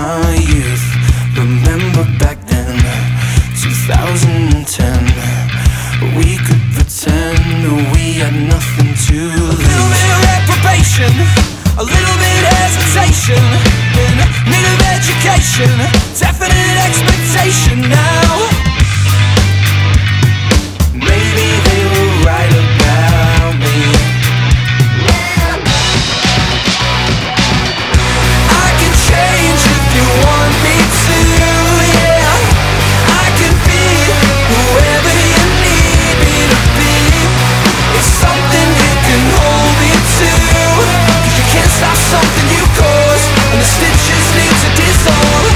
my youth. Remember back then, 2010, we could pretend we had nothing to lose. A little bit of reprobation, a little bit hesitation, in need of education, definite expectation now. Maybe they were right about me. I can change if you want me to, yeah. I can be whoever you need me to be. It's something you can hold me to, 'cause you can't stop something you caused, and the stitches need to dissolve.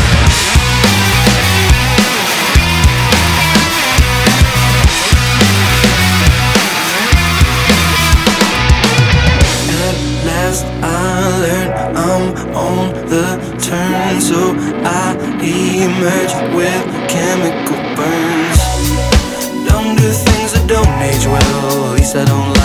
I learned I'm on the turn, so I emerge with chemical burns. Don't do things that don't age well, at least I don't